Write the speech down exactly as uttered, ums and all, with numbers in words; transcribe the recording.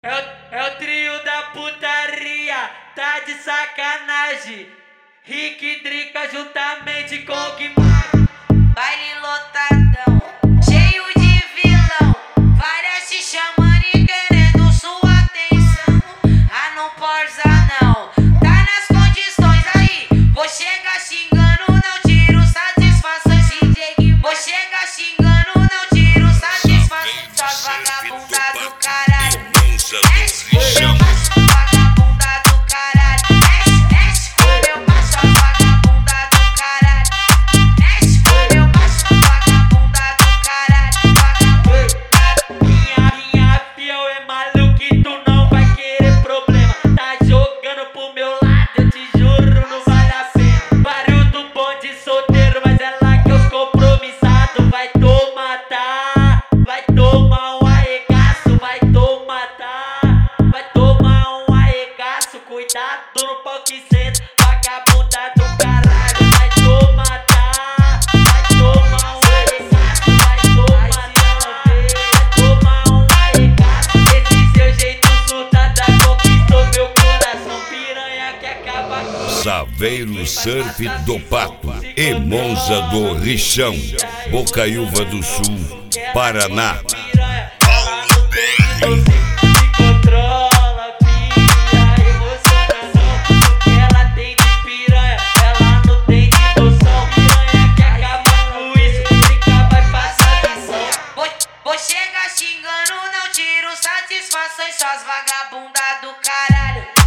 É o, é o trio da putaria, tá de sacanagem. Rick Drica juntamente com o Guimar. Baile lotadão, cheio de vilão, várias te chamando e querendo sua atenção. Ah, não porza não, tá nas condições aí. Vou chegar xingando, não tiro satisfações. D J Guimar, vou chegar xingando, não tiro satisfações. Só vagabunda do caralho. Vagabunda do caralho. Mexe com meu macho, vagabunda do caralho. Mexe com meu macho, vagabunda do caralho. Vagabunda. Minha, minha fiel é maluca e tu não vai querer problema. Tá jogando pro meu lado, eu te juro, não vale a pena. Barulho do bonde solteiro, mas é lá que os compromissados vai tomar, tá? Vai tomar um arregaço, vai tomar, tá? Vai tomar um arregaço, cuidado no pau que senta, vagabunda do caralho. Vai tomar, tá? Vai tomar um arregaço, vai tomar, tá? Vai tomar um arregaço. Esse seu jeito surtada conquistou meu coração. Piranha que acaba com Saveiro Surf do Pato e Monza do Rixão, Bocaiúva do Sul, Paraná. piranha, ela não tem noção. Se controla, filha, emocionação. O que ela tem de piranha, ela não tem de noção. Piranha que acaba com isso, fica vai passar lição. Vou, vou chegar xingando, não tiro satisfações. Só as vagabunda do caralho.